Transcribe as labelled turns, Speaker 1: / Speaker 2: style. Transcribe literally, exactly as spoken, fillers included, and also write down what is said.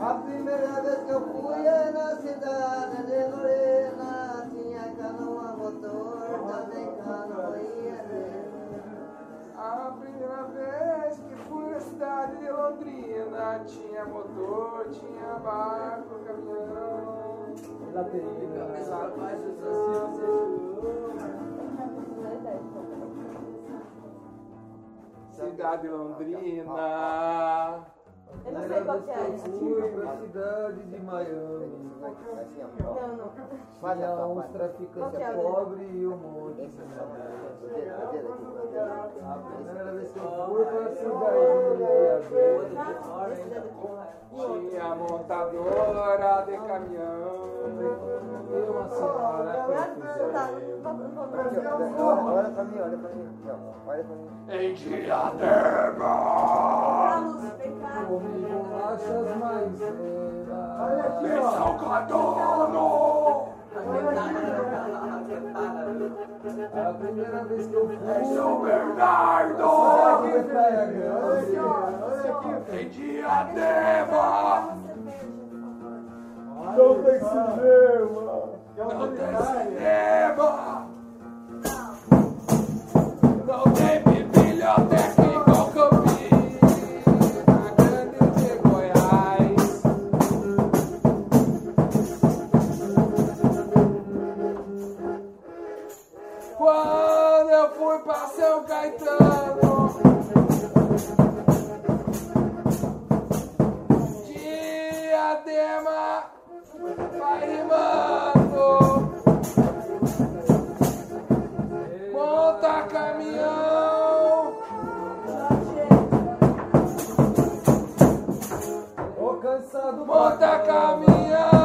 Speaker 1: A primeira vez que eu fui é na cidade de Lorena, tinha canoa a motor, também canoinha dele.
Speaker 2: A primeira vez que fui na cidade de Londrina, tinha motor, tinha barco, caminhão.
Speaker 3: Lateria.
Speaker 2: Cidade de Londrina.
Speaker 4: Eu não sei qual que é.
Speaker 3: Fui pra cidade de Miami.
Speaker 4: Não, não.
Speaker 3: Tinha uns traficantes pobres e um monte. A primeira vez que eu fui pra cidade de
Speaker 2: Tinha montadora de caminhão.
Speaker 3: E uma senhora que
Speaker 1: Olha pra mim, olha pra mim. Olha pra mim.
Speaker 2: Em Diadema.
Speaker 3: comigo achas maisena.
Speaker 2: Em Salgador.
Speaker 3: A primeira vez que eu fui
Speaker 2: Em São Bernardo. Em Diadema.
Speaker 3: Não tem cinema.
Speaker 2: Não tem cinema. Não tem biblioteca igual Campinas, Grande de Goiás. Quando eu fui pra São Caetano, Diadema vai rimando. Monta caminhão.
Speaker 3: Tô cansado.
Speaker 2: Monta caminhão.